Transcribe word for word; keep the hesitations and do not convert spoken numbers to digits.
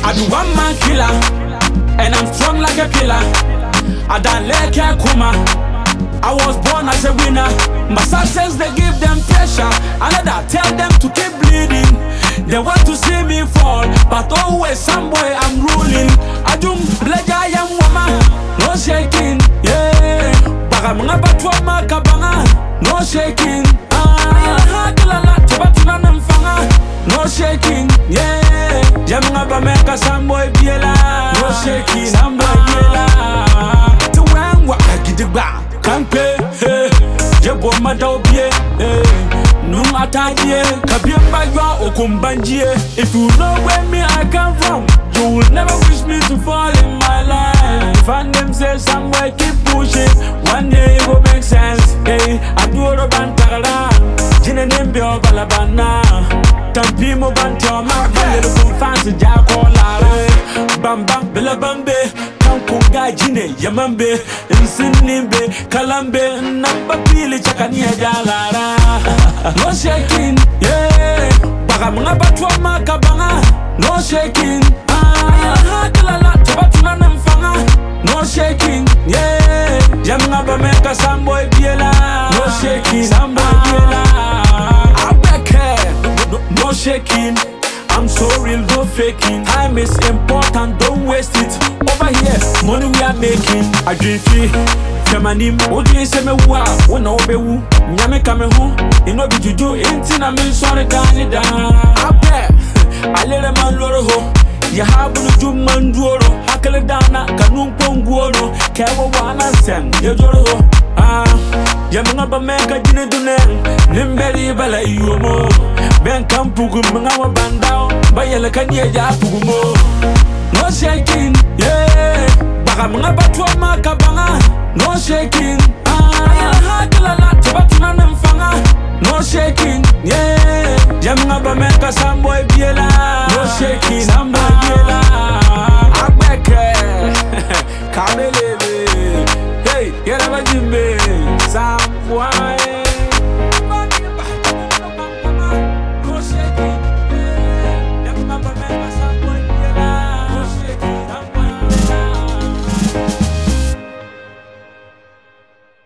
I be one man killer, and I'm strong like a pillar. I don't like a kuma. I was born as a winner. My success they give them pressure. Another tell them to keep bleeding. They want to see me fall, but always some boy I'm ruling. I do like I am woman, no shaking, yeah. Bagamanga batwa makabanga, no shaking. Ah, kilala tobatuna namfanga, no shaking, yeah. Jamanga bameka some boy biela, no shaking, some boy biela. To when what I get the back. Kampe, hey, jebo madobie, hey, no atadie, kabiamba ywa okumbanjie. If you know where me I come from, you will never wish me to fall in my life. Find them say somewhere keep pushing, one day it will make sense. Hey, I do a bantara, jine nembe o balabana, tampi mo bantoma, little fancy jacola, bam bam bela bambe. Kunga jine yamambe nsinimbe kalambe namba pili chakani jalara. No shaking, yeah. Bagamanga batwa makabanga, no shaking. Ah, kilala tobatuna namfanga, no shaking, yeah. Jamanga bameka samboy biela, no shaking, samboy biela. Abeke, no shaking. I'm so real, no faking. Time is important, don't waste it. Over here, money we are making. I dream free. Femanim, Odi se me wa, wona obewu. Nyame kame ho, ino bi juju. Inti na mi sorry Canada. Ape, alere man loro ho. Ya habu no jum man duoro. Hakele dana, kanum ponguoro. Kewo wana sen, ye joro ho. Ah, yamanga ba meka jine dunen. Nimberi bala iyomo. Ben kampugu mga wabandao, bayele kanye ya pugumo. No shaking, yeah. Baga mga batwa makabanga, no shaking. Ah, kilala tobatuna namfanga, no shaking, yeah. Jamanga bameka samboy biela, no